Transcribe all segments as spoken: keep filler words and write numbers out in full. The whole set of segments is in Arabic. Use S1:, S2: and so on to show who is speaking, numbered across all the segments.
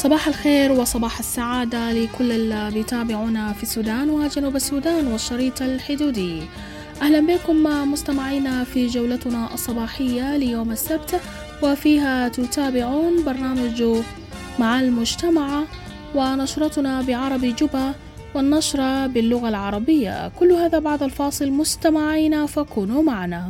S1: صباح الخير وصباح السعادة لكل اللي بيتابعونا في السودان وجنوب السودان والشريط الحدودي. أهلا بكم مستمعينا في جولتنا الصباحية ليوم السبت، وفيها تتابعون برنامج مع المجتمع ونشرتنا بعربي جوبا والنشرة باللغة العربية. كل هذا بعد الفاصل مستمعينا، فكونوا معنا.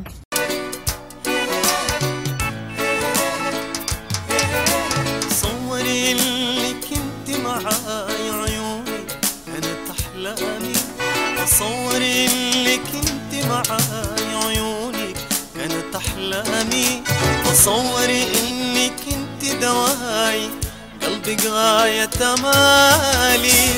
S2: صوري اللي كنت معاي عيوني كانت أحلامي، صوري اللي كنت معاي عيوني كانت أحلامي، تصوري إني كنت دواي قلبي غاية أمالي.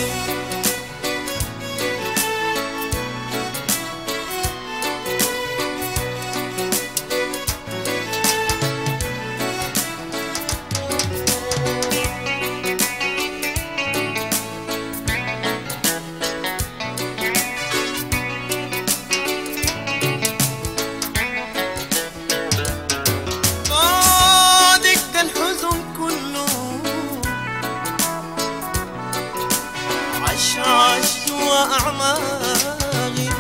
S2: أعماغي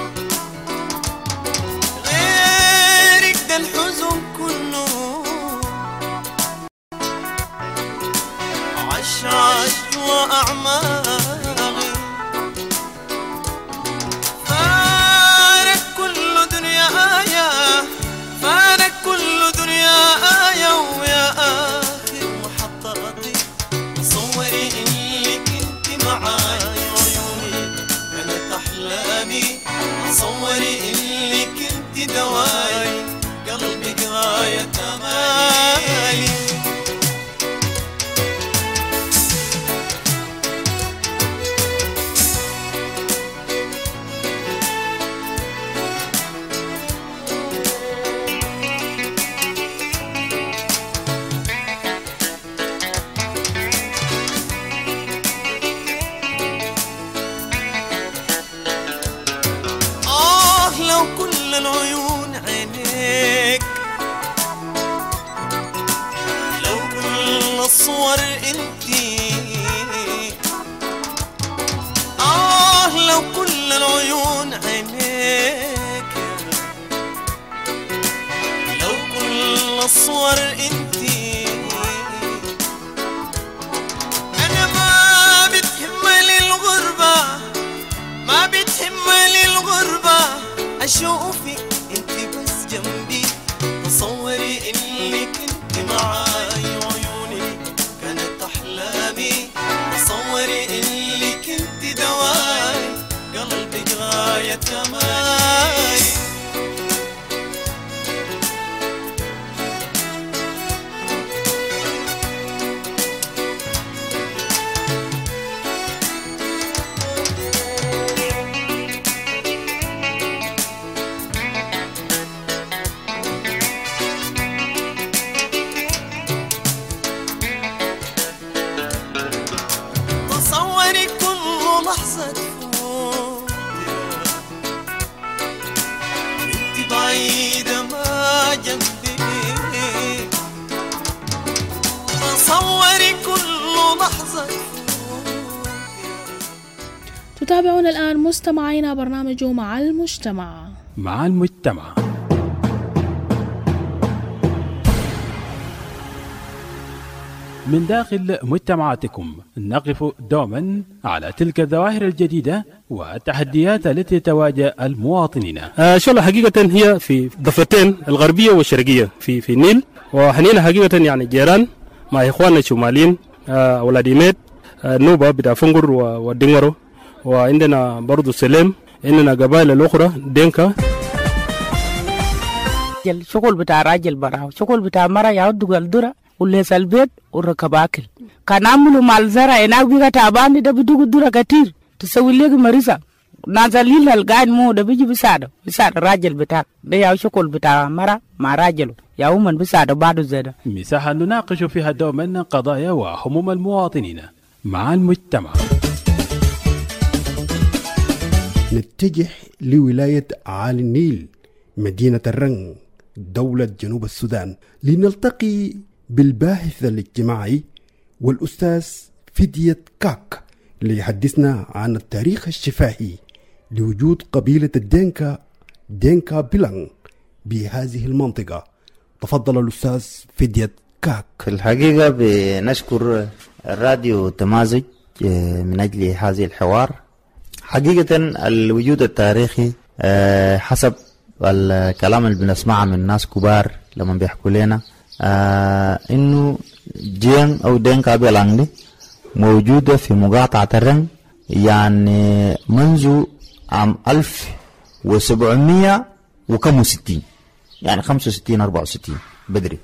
S2: غيرك ده الحزن كله عش عش جوا أعماغي، فارق كل دنيا آية، فارق كل دنيا آية، ويا آخر محطاتي صوري إني كنت معاي صوري إني كنت دواي قلبي غاية أمالي. العيون عينيك لو كل الصور انتي، آه لو كل العيون عينيك لو كل الصور انتي، أنا ما بتهملي الغربة، ما بتهملي الغربة، أشوفك انت بس جنبي، تصوري اني كنت معاي عيوني كانت أحلامي، تصوري اني كنت دواي قلبي غاية أمالي.
S1: تتابعون الآن مستمعينا برنامج مع المجتمع.
S3: مع المجتمع من داخل مجتمعاتكم نقف دوما على تلك الظواهر الجديدة والتحديات التي تواجه المواطنين.
S4: آه شغلة حقيقة هي في ضفتين الغربية والشرقية في في النيل، وحنينا حقيقة يعني جيران مع إخواننا الشماليين، آه أولاد إيميد، آه نوبة بتاع فنقر ودينغرو، وعندنا برضو سليم، عندنا قبائل الأخرى دينكا.
S5: الشغل بتاع راجل برا، شغل بتاع مرا يعود الدرة وليس البيت وركب أكل. كان عملوا مع الزرع هناك بيجا تعباني ده بدوق الدرة كتير تسوي لك مريضة نازلين القاعد مو ده بيجي بيساعده بيساعد الراجل بتاعك ده يا شغل بتاع مرا مع راجله يا ومن بيساعده بعده زيادة.
S3: مساحة نناقش فيها دوما قضايا وهموم المواطنين مع المجتمع.
S6: نتجه لولاية عالي النيل مدينة الرنج دولة جنوب السودان لنلتقي بالباحث الاجتماعي والأستاذ فدية كاك ليحدثنا عن التاريخ الشفاهي لوجود قبيلة الدينكا دينكا بيلان بهذه المنطقة. تفضل الأستاذ فدية كاك.
S7: في الحقيقة بنشكر الراديو تمازج من أجل هذه الحوار. حقيقة الوجود التاريخي حسب الكلام اللي بنسمعه من ناس كبار لما بيحكوا لنا إنه جين أو دينكا بيلان دي موجودة في مقاطعة الرنج يعني منذ عام ألف وسبعمية وكم وستين، يعني خمسة وستين أربعة وستين بدري.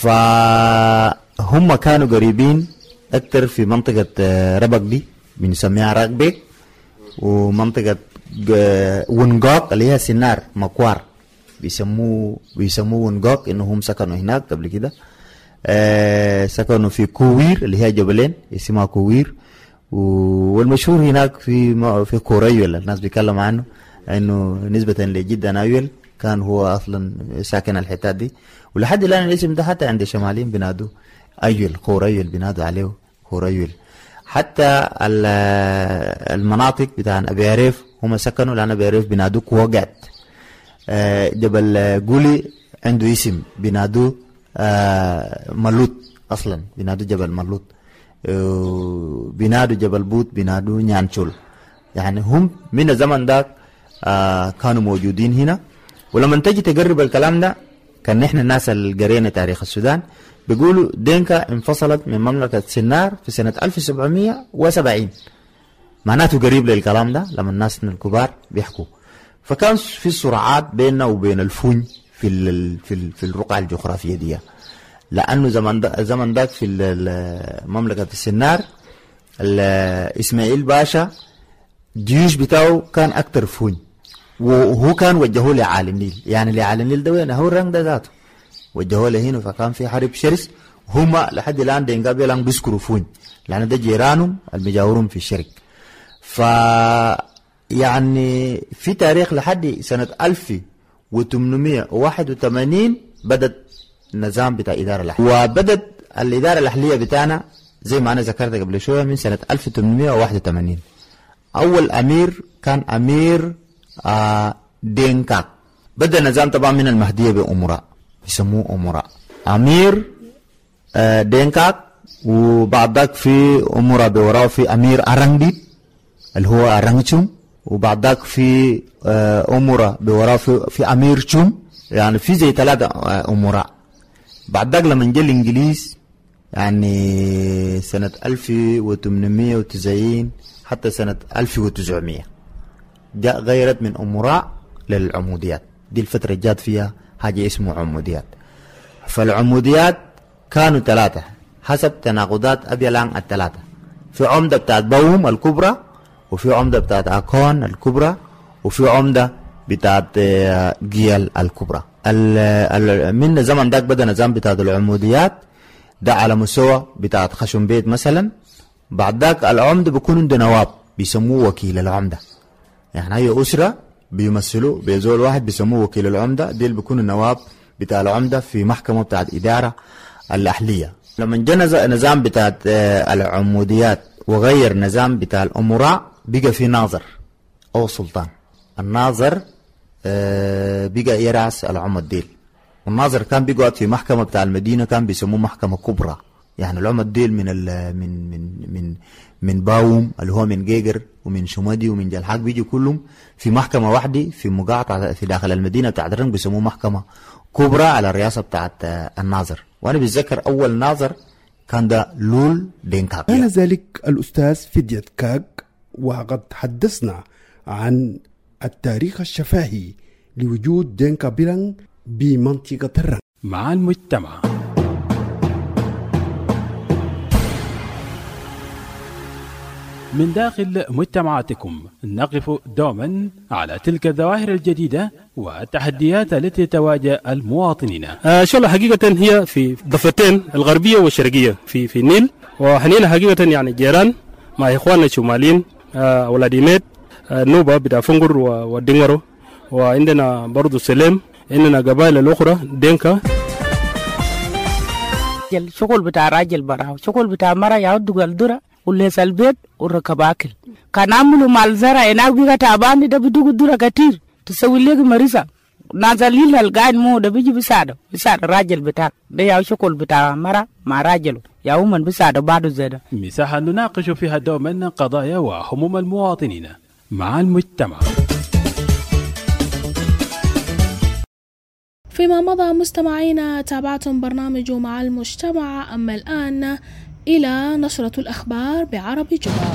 S7: فهم كانوا قريبين أكثر في منطقة ربق دي بنسميها راكبيك، ومنطقة ونقاق اللي هي سنار مكوار بيسموه بيسموه ونقاق، إنهم سكنوا هناك قبل كده. آه سكنوا في كوير اللي هي جبلين اسمها كوير، والمشهور هناك في في كوريول الناس بيتكلم عنه انه نسبة لجدا ايول كان هو اصلا ساكن الحتات دي، ولحد الان الاسم ده حتى عند الشماليين بينادوه ايول، كوريول بينادوا عليه كوريول. حتى المناطق بتاع ابي عريف هم سكنوا، لان ابي عريف بينادوه كوقعت. آه جبل قولي عنده اسم بينادوه آه ملوت، اصلا بينادوا جبل ملوت. آه بينادوا جبل بوت بينادوا نيانشول. يعني هم من الزمن ذاك آه كانوا موجودين هنا. ولما تجي تقرب الكلام ده، كان نحن الناس اللي قرينا تاريخ السودان بيقولوا دينكا انفصلت من مملكة سنار في سنة ألف وسبعمية وسبعين، معناته قريب للكلام ده لما الناس الكبار بيحكوا. فكان في صراعات بيننا وبين الفون في ال في ال في الرقعة الجغرافية دي، لأنه زمن دا زمن داك في مملكة السنار إسماعيل باشا الجيوش بتاعه كان أكتر فون، وهو كان وجهه لعالي النيل، يعني لعالي النيل ده وين هو الرنج ده ذاته وجهه لهنا. فكان في حرب شرس، هما لحد الآن دينكا بيلان بيذكروا فون لأن ده جيرانهم المجاورون في الشرق. ف يعني في تاريخ لحد سنة ألف وثمانمية وواحد وثمانين بدت النظام بتاع إدارة الأحلية، وبدت الإدارة الأحلية بتاعنا زي ما أنا ذكرت قبل شوية من سنة ألف وثمانمية وواحد وثمانين. أول أمير كان أمير آه دينكاك. بدأ النظام طبعا من المهدية بأمراء يسموه أمراء، أمير آه دينكاك، وبعد ذاك في أمراء بوراه في أمير أرنجديد اللي هو أرنجشوم، وبعد ذاك في آه أمراء بوراه في, في أمير شوم، يعني في زي ثلاثة آه أمراء. بعد ذاك لما جاء الإنجليز يعني سنة ألف وثمانمية وتسعين حتى سنة ألف وتسعمية جاء غيرت من أمراء للعموديات. دي الفترة جات فيها حاجة اسمه عموديات. فالعموديات كانوا ثلاثة حسب تناقضات أبيلان الثلاثة، في عمدة بتاعت بوم الكبرى، وفي عمدة بتاعت أكون الكبرى، وفي عمدة بتاعت جيال الكبرى. من زمن داك بدأ نظام بتاعت العموديات ده على مستوى بتاعت خشم بيت مثلا. بعد ذاك العمدة بيكونوا ده نواب بيسموه وكيل العمدة، يعني هي أسرة بيمثلوا بيزول واحد بيسموه وكيل العمدة. ديل بيكونوا النواب بتاع العمدة في محكمة بتاعت إدارة الأحلية. لما جاء نظام بتاعت العموديات وغير نظام بتاع الأمراء بقى في ناظر أو سلطان. الناظر بقى يرأس العمد ديل، والناظر كان بيقعد في محكمة بتاع المدينة كان بيسموه محكمة كبرى. يعني العمد ديل من من من من من باوم اللي هو من جيجر ومن شمدي ومن جلحاق بيجي كلهم في محكمة واحدة في مقاطعة في داخل المدينة بتاعت الرنج بيسموه محكمة كبرى على الرئاسة بتاعت الناظر. وأنا بتذكر أول ناظر كان ده لول دينكاك.
S6: كان ذلك الأستاذ فدية كاك، وقد حدثنا عن التاريخ الشفاهي لوجود دينكا بيلان بمنطقة الرنج
S3: مع المجتمع. من داخل مجتمعاتكم نقف دوما على تلك الظواهر الجديدة والتحديات التي تواجه المواطنين.
S4: آه شاء الله حقيقة هي في ضفتين الغربية والشرقية في في النيل، وحنينا حقيقة يعني جيران مع إخواننا الشماليين آه ولاديميت آه نوبة بتاع فنقر والدنغرو، وعندنا برضو سليم، عندنا قبائل الأخرى دينكا.
S5: راجل شغل بتاع راجل براو شغل بتاع مرة يعود الدرة وليس البيت وركب أكل كان عملوا مع الزرع هناك بيجا تعبان ده بدوق الدرة كتير تسوي لك مريسة نازلين القاعد مو ده بيجي بيساعده بيساعد الراجل بتاعك ده يا شغل بتاع مرة مع راجله يا من بيساعده بعده زيادة.
S3: مساحة نناقش فيها دوما قضايا وهموم المواطنين مع المجتمع.
S1: فيما مضى مستمعينا تابعتم برنامج مع المجتمع، أما الآن إلى نشرة الأخبار بعربي جبار.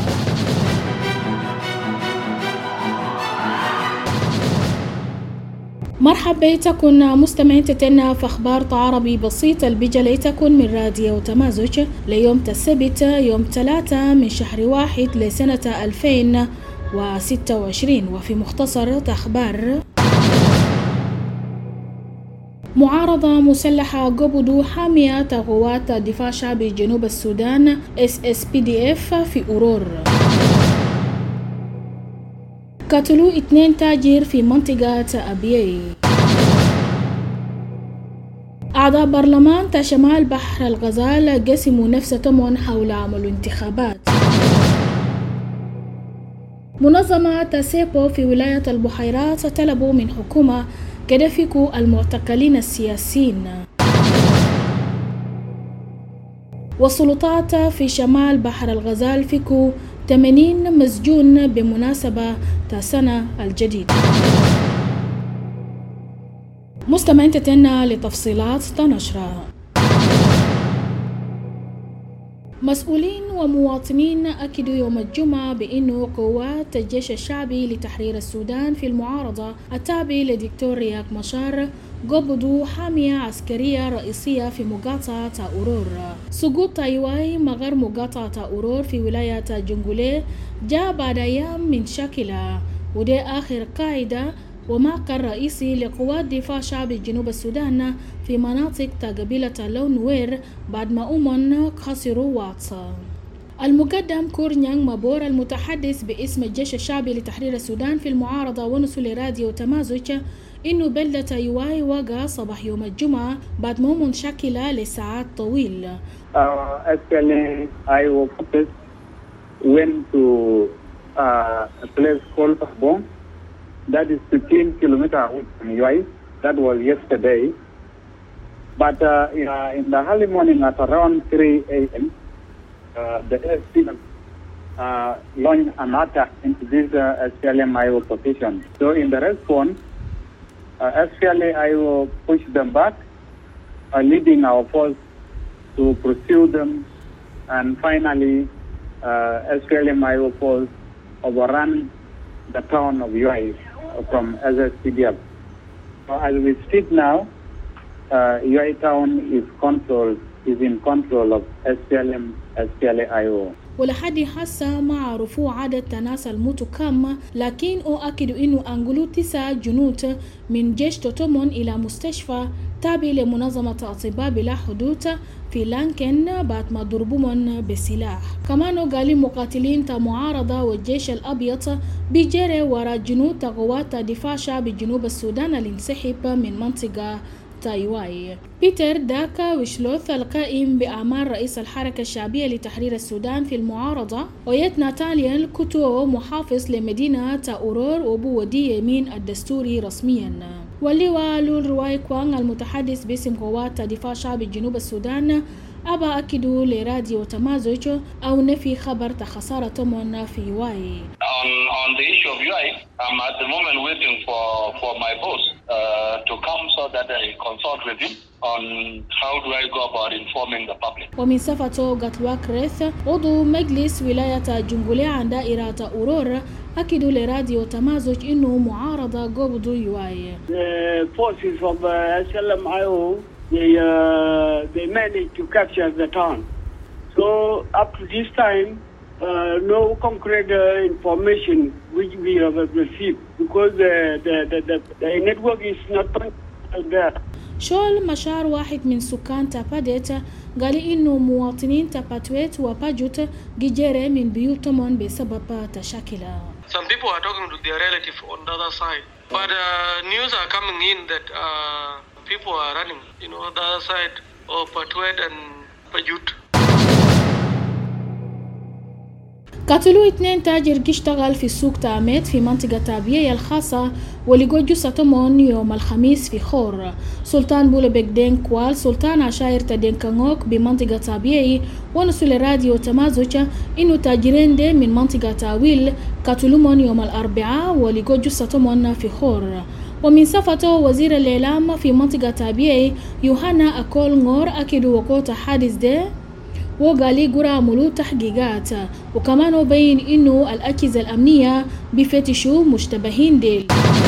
S1: مرحبا بكم مستمعين تتنا في أخبار عربي بسيط البجلي تكون من راديو تمازج ليوم السبت يوم ثلاثة من شهر واحد لسنة ألفين وستة وعشرين. وفي مختصر أخبار: معارضة مسلحة قبضوا حامية قوات الدفاع الشعبي جنوب السودان إس إس بي دي إف في أورور. قتلوا اثنين تاجر في منطقة أبيي. أعضاء برلمان شمال بحر الغزال قسموا نفسهم حول عمل انتخابات. منظمة سيبو في ولاية البحيرات طلبوا من حكومة كدفكوا المعتقلين السياسيين. والسلطات في شمال بحر الغزال فكوا ثمانين مسجون بمناسبة السنة الجديدة. مستمعين تتنا لتفصيلات النشرة. مسؤولين ومواطنين أكدوا يوم الجمعة بأنه قوات الجيش الشعبي لتحرير السودان في المعارضة التابع لدكتور رياك مشار قبضوا حامية عسكرية رئيسية في مقاطعة أورور. سقوط تايواي مغر مقاطعة أورور في ولاية جنجولي جاء بعد أيام من شاكلة، وده آخر قاعدة ومعقل رئيسي لقوات دفاع شعبي جنوب السودان في مناطق قبيلة لون وير بعد ما أمن خسروا واتسا. المقدم كورنيانغ مابور المتحدث باسم الجيش الشعبي لتحرير السودان في المعارضة ونسل راديو تمازج إنه بلدة تايواي وقع صباح يوم الجمعة بعد ما منشكلة لساعات طويل.
S8: Uh, actually, I went to uh, a place called Pabong. That is fifteen kilometers away from U I. That was yesterday. But uh, in the early morning at around three a.m., uh, the S P M uh, launched an attack into this uh, S P L M I O position. So in the response, uh, S P L M I O pushed them back, uh, leading our force to pursue them, and finally uh, S P L M I O force overran the town of U I from S S P D F. So as we speak now, uh, U I town is controlled, is in control of S P L M, S P L I O.
S1: ولحد حسا مع رفوع عدد تناس الموت كام، لكن أؤكد إنه أنقلوا تسعة جنود من جيش توتومون إلى مستشفى تابع لمنظمة أطباء بلا حدود في لانكن بعد ما ضربوهم بسلاح. كمان قال مقاتلين تا معارضة والجيش الأبيض بيجري وراء جنود قوات دفاع شعبي جنوب السودان اللي انسحب من منطقة تايواي. بيتر داكا وشلوث القائم بأعمال رئيس الحركة الشعبية لتحرير السودان في المعارضة، ويت ناتاليا كوتو محافظ لمدينة أورور وبو ودي يمين الدستوري رسميا. واللواء لول رواي كوان المتحدث باسم قوات دفاع شعبي جنوب السودان أبا أكدوا لراديو تمازج أو نفي خبر خسارة تمون في يواي.
S9: On, on the issue of U I, I'm at the moment waiting for, for my boss uh, to come so that I consult with him on how do I go about informing the public.
S1: ومن صفته قتلواك ريث عضو مجلس ولاية جنجولي عن دائرة أورور أكدوا لراديو تمازج إنه معارضة قبضوا يواي.
S10: The forces of uh, S L M I O they uh, they managed to capture the town. So up to this time, uh, no concrete uh, information which we have received because the the the, the, the network is not there.
S1: شول مشار واحد من سكان تاباديت قال إنه مواطنين تاباتويت وباجوت جيجيري من بيوتهم بسبب تشاكلا.
S11: Some people are talking to their relative on the other side, but uh, news are coming in that uh, people are running, you know, the other side of Patuet and بجود.
S1: قتلوا اثنين تاجر اشتغل في سوق تاميت في منطقة تابية الخاصة ولقوا جثتهم يوم الخميس في خور. سلطان بولبك دينكوال سلطان عشائر تدينكانوك بمنطقة تابية ونسل راديو تمازوجة إنه تاجرين دي من منطقة تاويل قتلوهم يوم الأربعاء ولقوا جثتهم في خور. ومن صفته وزير الإعلام في منطقة تابية يوهانا أكول نور أكدوا وقوع حادث ده وقالي قرأ ملو تحقيقات، وكمان بين إنه الأجهزة الأمنية بفتشوا مشتبهين ديل.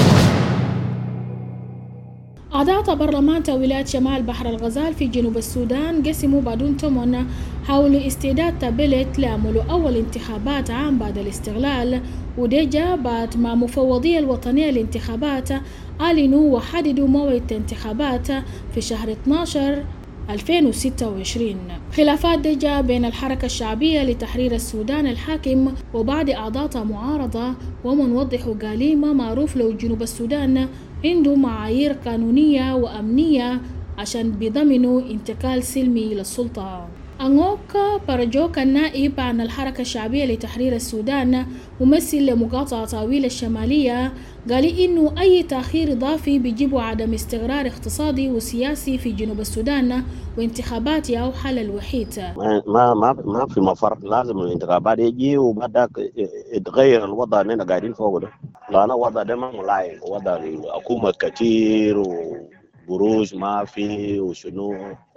S1: أعضاء برلمان ولاية شمال بحر الغزال في جنوب السودان قسموا بعدون تمن حول استعداد تابلت لعملوا أول انتخابات عام بعد الاستغلال، وده جاء بعد ما مفوضية الوطنية للانتخابات أعلنوا وحددوا موعد الانتخابات في شهر اثناشر ألفين وستة وعشرين. خلافات دجا بين الحركة الشعبية لتحرير السودان الحاكم وبعض أعضاء معارضة ومن وضحوا قالي ما معروف لو جنوب السودان عنده معايير قانونية وأمنية عشان بيضمنوا انتقال سلمي للسلطة. أنغوك بارجوك النائب عن الحركة الشعبية لتحرير السودان ممثل لمقاطعة طاويل الشمالية قال إنه أي تأخير إضافي بيجيب عدم استقرار اقتصادي وسياسي في جنوب السودان وانتخابات أو حل الوحيد.
S12: ما ما ما في مفر، لازم الانتخابات يجي وبعدك يتغير الوضع اللي احنا قاعدين فوق ده، لأن الوضع ده ما ملايم، وضع الحكومة كتير و بروج ما في وشنو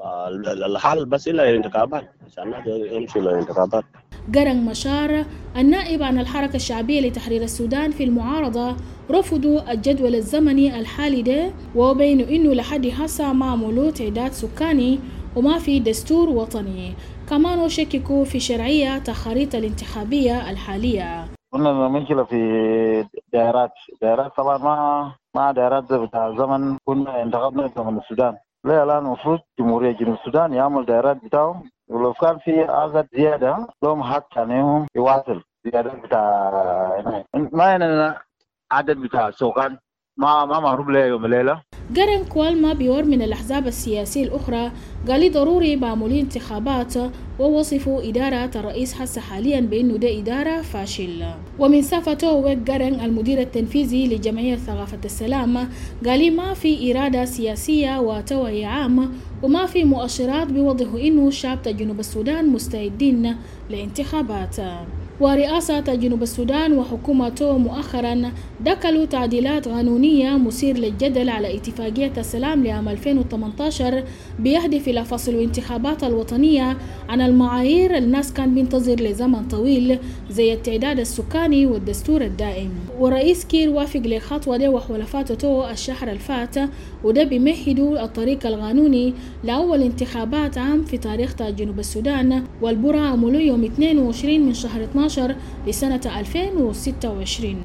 S12: الحل بس إلا الانتخابات عشان يمشي للانتخابات.
S1: قرن مشار النائب عن الحركة الشعبية لتحرير السودان في المعارضة رفضوا الجدول الزمني الحالي ده وبينوا إنه لحد هسه ما عملوا تعداد سكاني وما في دستور وطني. كمان شككوا في شرعية الخريطة الانتخابية الحالية.
S13: قلنا المشكلة في دائرات دائرات طبعا ما ما دائرات بتاع زمن كنا انتخبنا من السودان. لا الآن المفروض جمهورية جنوب السودان يعمل دائرات بتاعه، ولو كان في عدد زيادة لهم حق عليهم يواصل زيادة بتاع ما هنا عدد بتاع سكان ما ما معروف له يوم الليلة.
S1: قرن كوالما بيور من الأحزاب السياسية الأخرى قال ضروري بعملوا انتخابات ووصفوا إدارة الرئيس حسن حاليا بأنه ده إدارة فاشل. ومن صفته وقرن المدير التنفيذي لجمعية ثقافة السلام قال ما في إرادة سياسية وتوعية عام وما في مؤشرات بيوضحوا إنه شعب جنوب السودان مستعدين لانتخابات. ورئاسة جنوب السودان وحكومته مؤخرا دخلوا تعديلات قانونية مثير للجدل على اتفاقية السلام لعام ألفين وثمانية عشر بيهدف إلى فصل الانتخابات الوطنية عن المعايير الناس كان بينتظر لزمن طويل زي التعداد السكاني والدستور الدائم. والرئيس كير وافق لخطوة ده وحلفاته الشهر الفات، وده بيمهدوا الطريق القانوني لأول انتخابات عام في تاريخ جنوب السودان والبرا عملوا يوم اثنين وعشرين من شهر اثناشر لسنة ألفين وستة وعشرين.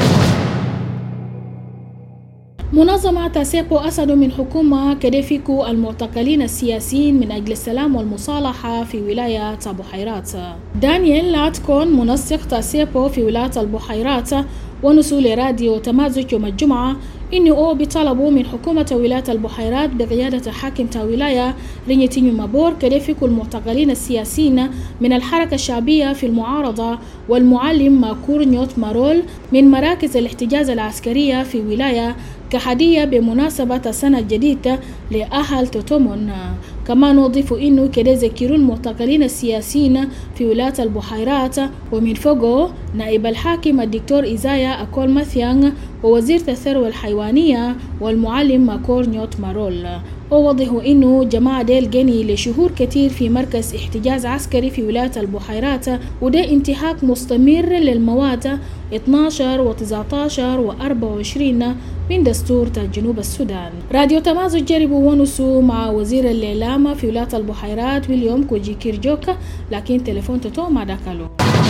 S1: منظمة تاسيبو أسد من حكومة كدفيكو المعتقلين السياسيين من أجل السلام والمصالحة في ولاية البحيرات. دانيال لاتكون منسق تاسيبو في ولاية البحيرات ونسول راديو تمازج يوم الجمعة إنه أو بطلبوا من حكومة ولاية البحيرات بقيادة حاكم ولاية رينيتينيو مابور كدفيكو المعتقلين السياسيين من الحركة الشعبية في المعارضة والمعلم ماكور نيوت مارول من مراكز الاحتجاز العسكرية في ولاية كهدية بمناسبة السنة الجديدة لأهل توتومون. كما نضيف إنه كده ذكروا المعتقلين السياسيين في ولاية البحيرات ومن فوقه نائب الحاكم الدكتور إيزايا أكول مثيان ووزيرة الثروة الحيوانية والمعلم ماكور نيوت مارول. ووضحوا إنه جماعة ديل جني لشهور كتير في مركز احتجاز عسكري في ولاية البحيرات، وده انتهاك مستمر للمواد اثني عشر و تسعة عشر و أربعة وعشرين من دستور جنوب السودان. راديو تمازج جربوا ونسوا مع وزير الإعلام في ولاية البحيرات ويليام كوجي كيرجوكا، لكن تليفون تتو ما دخلوا.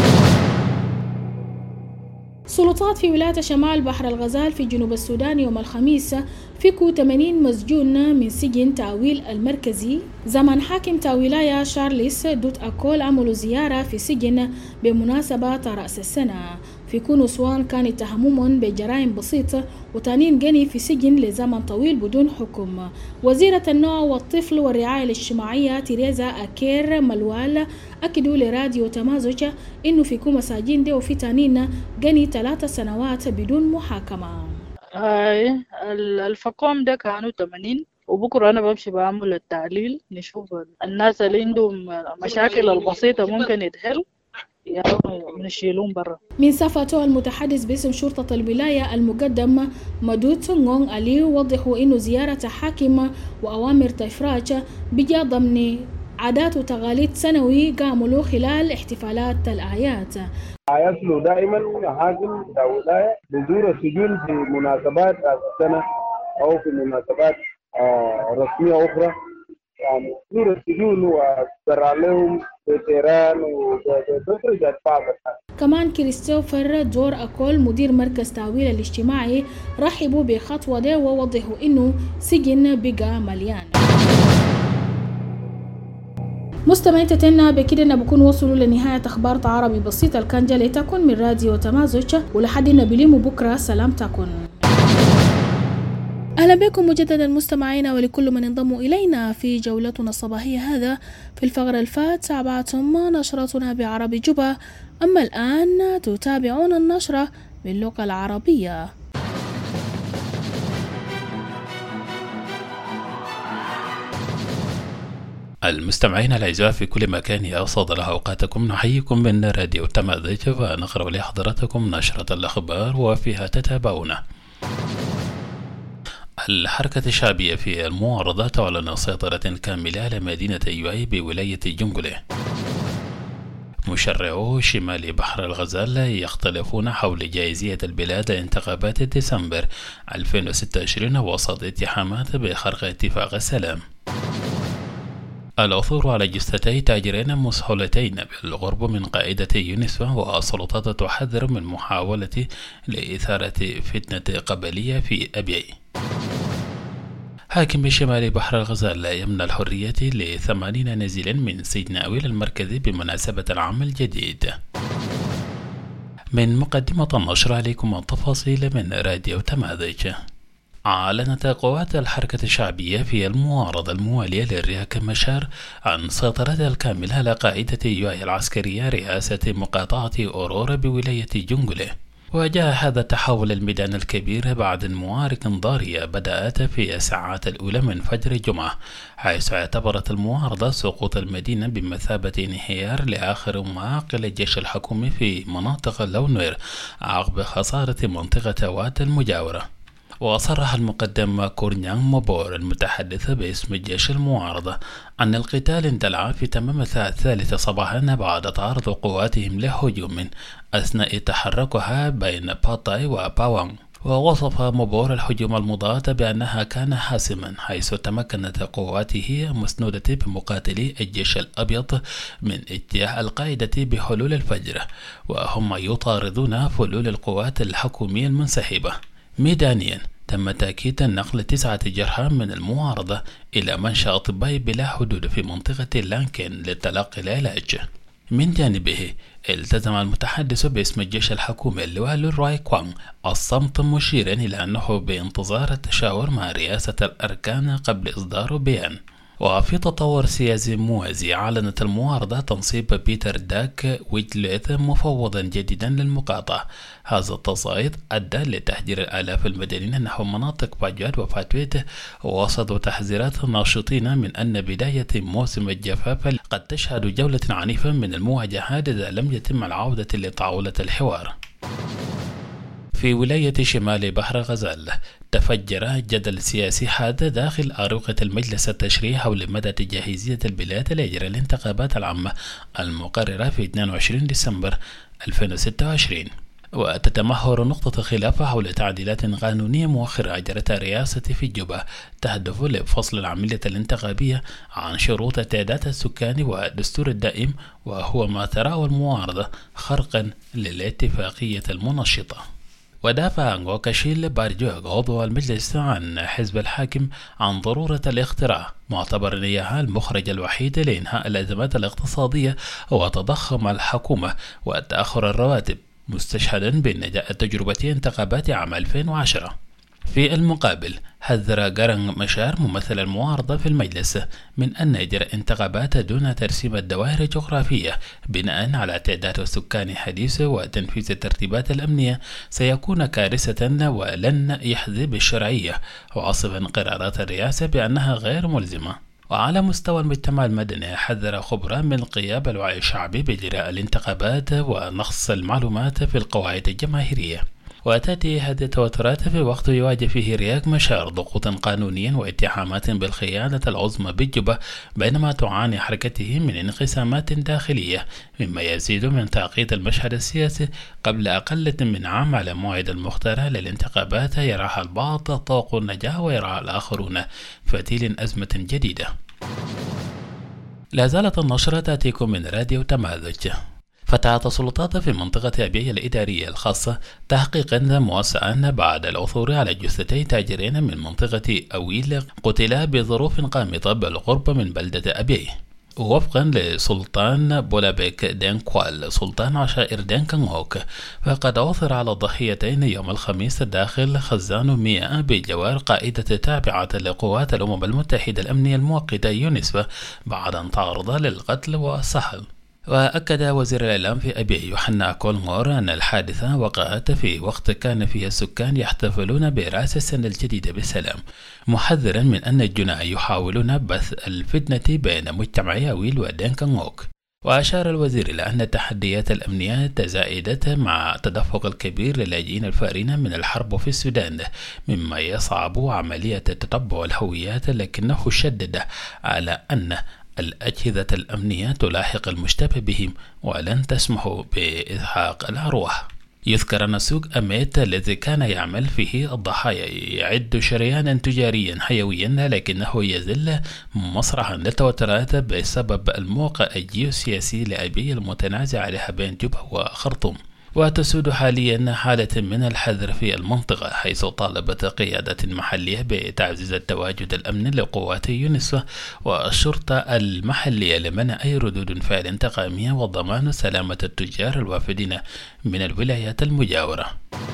S1: سلطات في ولاية شمال بحر الغزال في جنوب السودان يوم الخميس فكوا ثمانين مسجون من سجن تاويل المركزي زمن حاكم تاويلايا شارليس دوت أكول عملوا زيارة في سجن بمناسبة رأس السنة. في كون سواء كان اتهموهم بجرائم بسيطة وتانين جني في سجن لزمن طويل بدون حكم. وزيرة النوع والطفل والرعاية الاجتماعية تيريزا أكير ملوال أكدوا لراديو تمازج إنه في كوما ساجين دي وفي تانين جني ثلاثة سنوات بدون محاكمة.
S14: هاي الفقوم ده كانوا ثمانين، وبكرة أنا بمشي بعمل التعليل نشوف الناس اللي عندهم مشاكل البسيطة ممكن يتحل يعني نشيلون برا.
S1: من صفته المتحدث باسم شرطة الولاية المقدم مدوت نغون علي وضحوا إنه زيارة حاكم وأوامر تفراج بجا ضمن عادات وتقاليد سنوي قاموا خلال احتفالات الأعياد.
S15: يصلوا دائما حاكم الولاية بزور السجون في مناسبات السنة أو في مناسبات رسمية أخرى، يعني زور السجون وزرع لهم بتيران وبترجع بعض.
S1: كمان كريستوفر دور أكول مدير مركز تعويل الاجتماعي رحبوا بخطوة دي ووضحوا إنه سجن بقى مليان. مستمعين تتنا بكده بكون وصلوا لنهاية أخبار عربي بسيطة الكنجة لتكون من راديو تمازج، ولحد نبليمو بكرة سلام تكون. أهلا بكم مجددا مستمعينا ولكل من انضموا إلينا في جولتنا الصباحية. هذا في الفقرة الفات تابعتم نشرتنا بعربي جوبا، أما الآن تتابعون النشرة باللغة العربية.
S3: المستمعين الأعزاء في كل مكان يسعد الله أوقاتكم، نحييكم من راديو تمازج ونقرأ لحضراتكم نشرة الأخبار وفيها تتابعون. الحركة الشعبية في المعارضة تعلن سيطرة كاملة على مدينة يوعي بولاية جنجلة. مشرعو شمال بحر الغزال يختلفون حول جائزية البلاد انتخابات ديسمبر ألفين وستة وعشرين وسط اتهامات بخرق اتفاق السلام. العثور على جثتي تاجرين مسحولتين بالغرب من قائدة يونسفا، والسلطات تحذر من محاولة لإثارة فتنة قبلية في أبيعي. حاكم شمال بحر الغزال يمنع الحرية لثمانين نزيلا من سجن أويل المركزي بمناسبة العام الجديد. من مقدمة النشر عليكم التفاصيل من راديو تمازج. أعلنت قوات الحركة الشعبية في المعارضة الموالية للرياك مشار عن سيطرتها الكاملة على قاعدة يوعي العسكرية رئاسة مقاطعة أورورا بولاية جنجلة. وجاء هذا التحول الميدان الكبير بعد معارك ضارية بدأت في الساعات الأولى من فجر الجمعة، حيث اعتبرت المعارضة سقوط المدينة بمثابة انهيار لآخر معاقل الجيش الحكومي في مناطق اللونوير عقب خسارة منطقة وات المجاورة. وصرح المقدم كورنيان موبور المتحدث باسم الجيش المعارضة أن القتال اندلع في تمام الساعة الثالثة صباحا بعد تعرض قواتهم لهجوم أثناء تحركها بين باطاي وباوان. ووصف موبور الهجوم المضاد بأنها كان حاسما، حيث تمكنت قواته مسنودة بمقاتلي الجيش الأبيض من اجتياح القاعدة بحلول الفجر، وهم يطاردون فلول القوات الحكومية المنسحبة. ميدانيا تم تأكيد نقل تسعة جرحى من المعارضة إلى منشأ طبي بلا حدود في منطقة لانكين لتلقي العلاج. من جانبه التزم المتحدث باسم الجيش الحكومي اللواء لوراي كوان الصمت، مشيرا إلى أنه بانتظار التشاور مع رئاسة الأركان قبل إصدار بيان. وفي تطور سياسي موازي، أعلنت المعارضة تنصيب بيتر داك ويجليث مفوضا جديدا للمقاطعة. هذا التصعيد أدى لتحذير الآلاف المدنيين نحو مناطق باجوات وفاتويت، وسط تحذيرات ناشطين من أن بداية موسم الجفاف قد تشهد جولة عنيفة من المواجهات إذا لم يتم العودة لطاولة الحوار. في ولاية شمال بحر الغزال تفجر جدل سياسي حاد داخل أروقة المجلس التشريعي حول مدى جاهزية البلاد لإجراء الانتخابات العامة المقررة في اثنين وعشرين ديسمبر ألفين وستة وعشرين. وتتمحور نقطة خلاف حول تعديلات قانونية مؤخرة أجرتها الرئاسة في جوبا تهدف لفصل العملية الانتخابية عن شروط تعداد السكان والدستور الدائم، وهو ما تراه المعارضة خرقا للاتفاقية المنشطة. ودافع عنغو كاشيل بارجوغ عضو المجلس عن حزب الحاكم عن ضرورة الاختراع، معتبر أن هي المخرج الوحيد لإنهاء الأزمات الاقتصادية وتضخم الحكومة وتأخر الرواتب، مستشهدا بنجاح تجربة انتخابات عام ألفين وعشرة. في المقابل حذر جارنغ مشار ممثل المعارضة في المجلس من أن إجراء انتخابات دون ترسيم الدوائر الجغرافية بناء على تعداد السكان حديث وتنفيذ الترتيبات الأمنية سيكون كارثة ولن يحظى بالشرعية، وعصفا قرارات الرئاسة بأنها غير ملزمة. وعلى مستوى المجتمع المدني حذر خبراء من غياب الوعي الشعبي بإجراء الانتخابات ونقص المعلومات في القواعد الجماهيرية. وتأتي هذه التوترات في وقت يواجه فيه رياك مشار ضغوطا قانونيا واتهامات بالخيانة العظمى بالجبهة، بينما تعاني حركته من انقسامات داخلية مما يزيد من تعقيد المشهد السياسي قبل أقل من عام على موعد المختار للانتخابات يراها البعض طوق النجاة ويراها الآخرون فتيل أزمة جديدة. لا زالت النشرة تأتيكم من راديو تمازج. فتحت السلطات في منطقة أبيع الإدارية الخاصة تحقيقا موسعا بعد العثور على جثتي تاجرين من منطقة أويل قتلا بظروف قامطة بالقرب من بلدة أبيع. وفقا لسلطان بولابيك دينكوال سلطان عشائر دينكنغوك، فقد عثر على الضحيتين يوم الخميس داخل خزان مياه بجوار قائدة تابعة لقوات الأمم المتحدة الأمنية المؤقتة يونسفا بعد أن تعرض للقتل والسحل. وأكد وزير الإعلام في أبيع يوحنا كولمور أن الحادثة وقعت في وقت كان فيه السكان يحتفلون برأس السنة الجديدة بسلام، محذرا من أن الجناة يحاولون بث الفتنة بين مجتمعي أويل ودينكنغوك. وأشار الوزير إلى أن التحديات الأمنية تزايدت مع التدفق الكبير للاجئين الفارين من الحرب في السودان مما يصعب عملية تتبع الهويات، لكنه شدد على أن الأجهزة الأمنية تلاحق المشتبه بهم ولن تسمح بإلحاق الأرواح. يذكر أن سوق أميت الذي كان يعمل فيه الضحايا يعد شريانا تجاريا حيويا، لكنه يزل مسرحا للتوترات بسبب الموقع الجيوسياسي لأبيع المتنازع عليها بين جبهة وخرطوم. وتسود حاليا حالة من الحذر في المنطقة، حيث طالبت قيادة محلية بتعزيز التواجد الأمني لقوات يونسفا والشرطة المحلية لمنع أي ردود فعل انتقامية وضمان سلامة التجار الوافدين من الولايات المجاورة.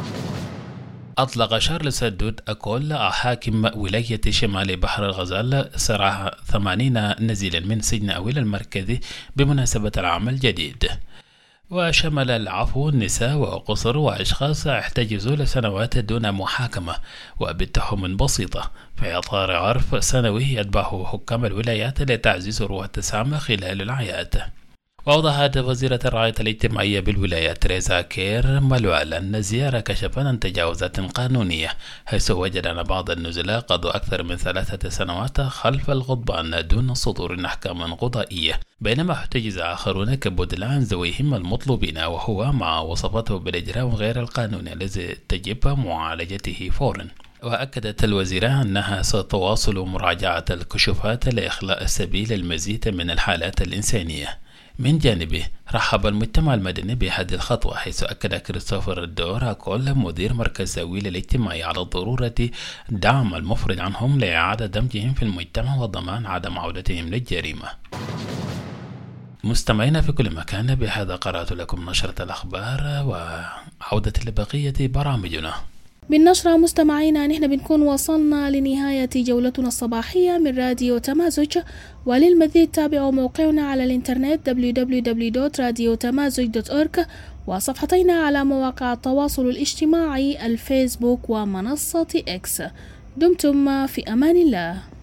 S3: أطلق شارلز الدود أكول حاكم ولاية شمال بحر الغزال سراح ثمانين نزيلا من سجن أويل المركزي بمناسبة العام الجديد، وشمل العفو النساء وقصر وأشخاص احتجزوا لسنوات دون محاكمة وبتهم بسيطة في إطار عرف سنوي يتبعه حكام الولايات لتعزيز روح التسامح خلال الأعياد. وأوضحت وزيرة الرعاية الاجتماعية بالولاية تريزا كير مالوال أن الزيارة كشفت عن تجاوزات قانونية، حيث وجد أن بعض النزلاء قضوا أكثر من ثلاثة سنوات خلف الغضبان دون صدور أحكام قضائية، بينما احتجز آخرون كبدل عن ذويهم المطلوبين، وهو ما وصفته بالإجرام غير القانوني الذي تجب معالجته فورا. وأكدت الوزيرة أنها ستواصل مراجعة الكشوفات لإخلاء السبيل للمزيد من الحالات الإنسانية. من جانبه رحب المجتمع المدني بهذه الخطوة، حيث أكد كريستوفر الدور أكول مدير مركز أويل الاجتماعي على ضرورة دعم المفرج عنهم لإعادة دمجهم في المجتمع وضمان عدم عودتهم للجريمة. مستمعين في كل مكان، بهذا قرأت لكم نشرة الأخبار وعودة لبقية برامجنا.
S1: بالنشرة مستمعينا نحن بنكون وصلنا لنهاية جولتنا الصباحية من راديو تمازج، وللمزيد تابعوا موقعنا على الانترنت دبليو دبليو دبليو دوت راديو تمازج دوت أورج وصفحتنا على مواقع التواصل الاجتماعي الفيسبوك ومنصة إكس. دمتم في أمان الله.